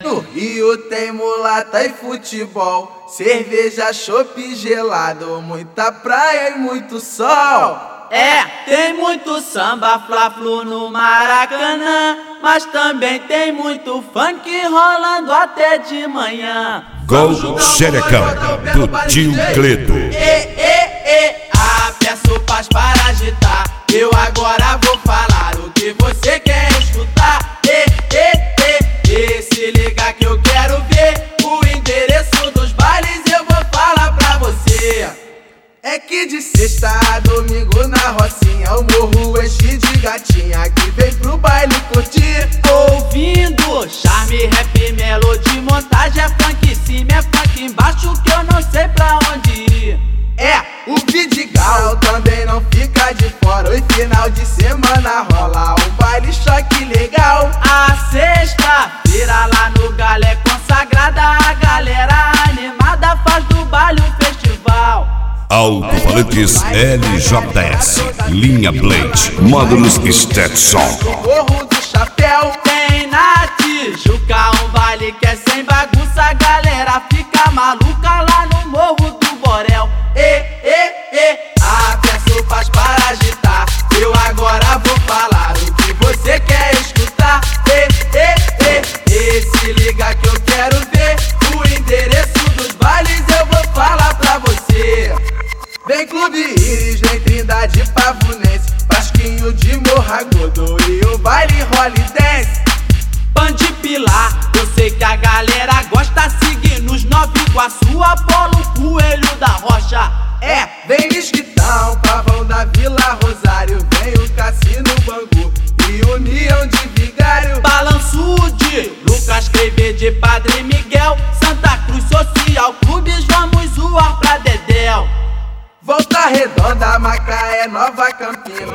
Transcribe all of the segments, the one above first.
No Rio tem mulata e futebol, cerveja, chopp gelado, muita praia e muito sol. É, tem muito samba, fla-flu no Maracanã, mas também tem muito funk rolando até de manhã. Gol Xerecão, do tio Cleto. Peço paz para agitar, eu agora vou falar o que você quer escutar. Se liga que eu quero ver o endereço dos bailes, eu vou falar pra você. É que de sexta a domingo na Rocinha o morro enche de gatinha que vem pro baile curtir. Ouvindo charme, rap, melodia, montagem, é funk em cima, é funk embaixo que eu não sei pra onde ir. O Vidigal também não fica de fora, e final de semana rola um baile choque legal. A sexta-feira lá no Galo é consagrada, a galera animada faz do baile um festival. Alto-falantes LJS, linha Blade, módulos Stetson. Morro do Chapéu tem na Tijuca um baile que é sem bagunça, a galera fica maluca lá no Morro do Borel. Peço paz para agitar, eu agora vou falar o que você quer escutar. Se liga que eu quero ver o endereço dos bailes, eu vou falar pra você. Vem Clube Iris, vem Trindade Pavunense, Pasquinho de Morragudo e o baile Holy Dance. Bande Pilar, eu sei que a galera gosta, seguindo os Nova Iguaçu, Apolo, Coelho da Rocha. Vem Mesquitão, Pavão da Vila Rosário, vem o Cassino Bangu e União de Vigário. Balanço de Lucas Creive, de Padre Miguel, Santa Cruz Social Clubes, vamos zoar pra Dedéu. Volta Redonda, Macaé, Nova Campina,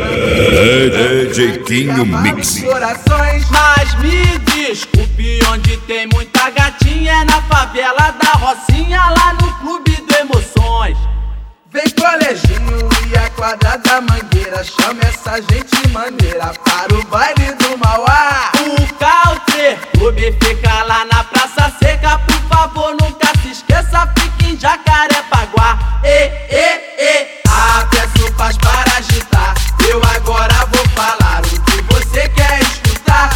DJ Quinho Mix. Mas me desculpe, onde tem muita gatinha é na favela da Rocinha, lá no Clube do Emoções. Vem Colejinho e a quadra da Mangueira, chama essa gente maneira para o baile do Mauá. O Country Clube fica lá na Praça Seca, por favor nunca se esqueça, fica em Jacarepaguá. Peço paz para agitar, eu agora vou falar o que você quer escutar.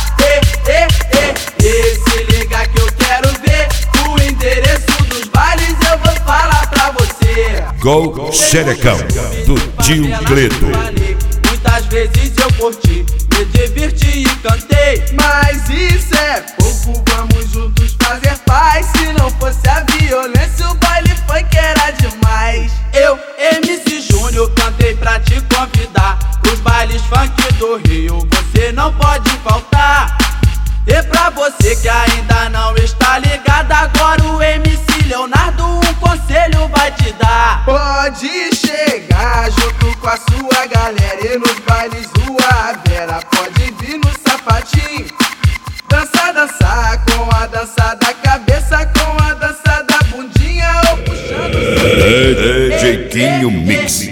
Se liga que eu quero ver o endereço dos bailes, eu vou falar pra você. Gol Xerecão, do tio Cleto. Muitas vezes eu curti, me diverti e cantei, mas isso é pouco, vamos juntos fazer paz. Se não fosse a violência, o baile funk era demais. Eu, MC Júnior, cantei pra te convidar pros bailes funk do Rio, você não pode faltar. E pra você que ainda não está ligado, agora o MC Leonardo um conselho vai te dar. Pode chegar junto com a sua galera e nos bailes rua Vera, pode vir no sapatinho. Dançar com a dança da cabeça, com a dança da bundinha ou puxando o DJ Quinho Mix.